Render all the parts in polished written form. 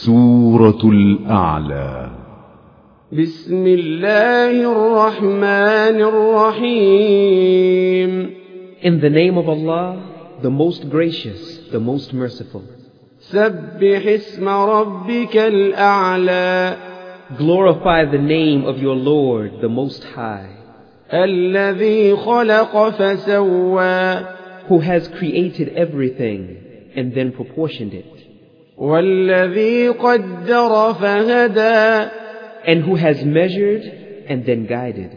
سورة الأعلى. بسم الله الرحمن الرحيم. In the name of Allah, the most gracious, the most merciful. سبح اسم ربك الأعلى. Glorify the name of your Lord, the Most High. الذي خلق فسوى. Who has created everything and then proportioned it. والذي قدر فهدى. And who has measured and then guided.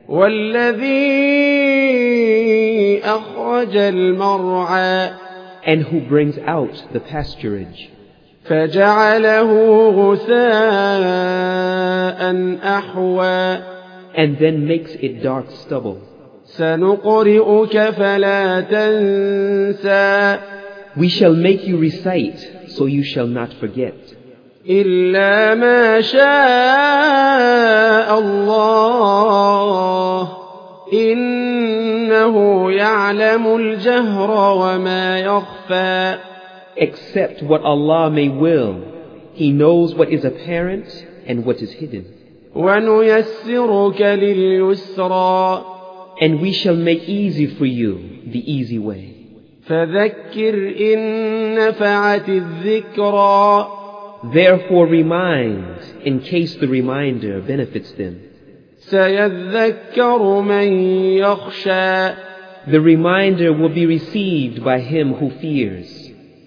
والذي أخرج المرعى. And who brings out the pasturage. فجعله غثاء أحوى. And then makes it dark stubble. سنقرئك فلا تنسى. We shall make you recite, so you shall not forget. إلا ما شاء الله إنه يعلم الجهر وما يخفى. Except what Allah may will. He knows what is apparent and what is hidden. وَنُيَسِّرُكَ لِلْيُسْرَى. And we shall make easy for you the easy way. فَذَكِّرْ إِن نَّفَعَتِ الذِّكْرَى. Therefore remind, in case the reminder benefits them. سَيَذَّكَّرُ مَن يَخْشَى. The reminder will be received by him who fears.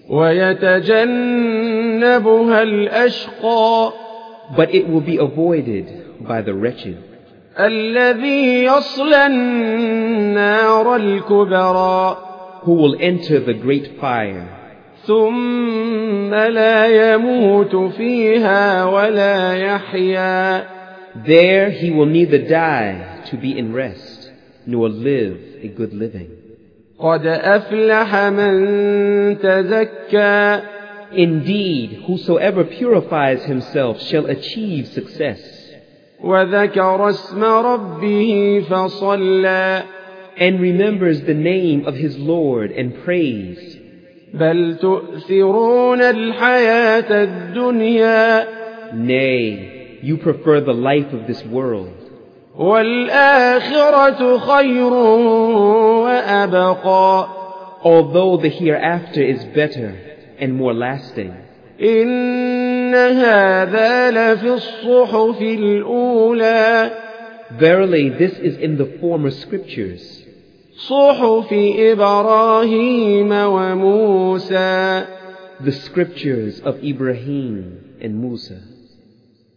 وَيَتَجَنَّبُهَا الْأَشْقَى. But it will be avoided by the wretched. الَّذِي يَصْلَى النَّارَ الْكُبْرَى. Who will enter the great fire. ثُمَّ لَا يَمُوتُ فِيهَا وَلَا يَحْيَى. There he will neither die to be in rest, nor live a good living. قَدْ أَفْلَحَ مَن تَزَكَّى. Indeed, whosoever purifies himself shall achieve success. وَذَكَرَ اسْمَ رَبِّهِ فَصَلَّى. And remembers the name of his Lord and prays. بَلْ تُؤْثِرُونَ الْحَيَاةَ الدُّنْيَا. Nay, you prefer the life of this world. وَالْآخِرَةُ خَيْرٌ وَأَبْقَى. Although the hereafter is better and more lasting. إِنَّ هَذَا لَفِي الصُّحُفِ الْأُولَى. Verily, this is in the former scriptures. صُحُفِ إِبْرَاهِيمَ وَمُوسَى. The scriptures of Ibrahim and Musa.